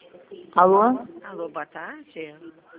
Alô? Alô, boa tarde.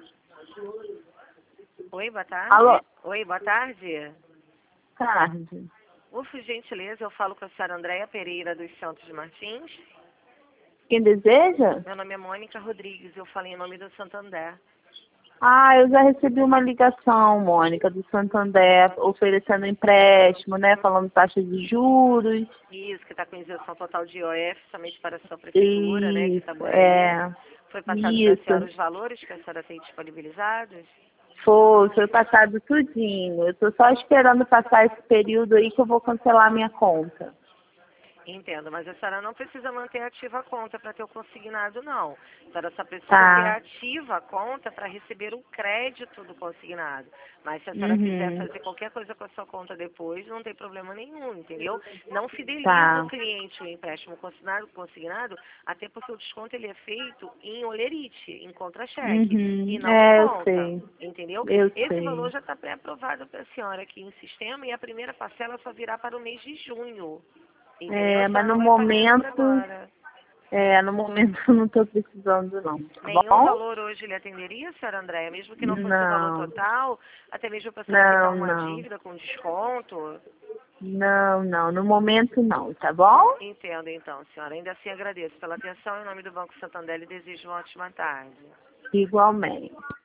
Oi, boa tarde. Alô? Oi, boa tarde. Tarde. Por gentileza, eu falo com a senhora Andréia Pereira dos Santos Martins. Quem deseja? Meu nome é Mônica Rodrigues, eu falei em nome do Santander. Ah, eu já recebi uma ligação, Mônica, do Santander, oferecendo empréstimo, né? Falando taxa de juros. Isso, que está com isenção total de IOF, somente para a sua prefeitura, né, de Isso, Itaboraí. Foi passado para a senhora isso. os valores que a senhora tem disponibilizados? Foi passado tudinho. Eu tô só esperando passar esse período aí que eu vou cancelar a minha conta. Entendo, mas a senhora não precisa manter ativa a conta para ter o consignado, não. A senhora só precisa ter Tá. ativa a conta para receber o crédito do consignado. Mas se a senhora quiser Uhum. fazer qualquer coisa com a sua conta depois, não tem problema nenhum, entendeu? Não fideliza o Tá. cliente o empréstimo consignado, até porque o desconto ele é feito em olerite, em contra-cheque, e Uhum. não em É, eu conta, sei. entendeu? Eu Esse valor sei. já está pré-aprovado para a senhora aqui em sistema e a primeira parcela só virá para o mês de junho. Entendeu? A É, mas senhora no não vai pagar nada momento, agora. eu não estou precisando não, tá Nenhum bom? valor hoje lhe atenderia, senhora Andréia? Mesmo que não fosse o valor Não, total, até mesmo para a senhora quitar não, uma não. dívida com desconto? Não, não, no momento não, tá bom? Entendo então, senhora. Ainda assim agradeço pela atenção. Em nome do Banco Santander, lhe desejo uma ótima tarde. Igualmente.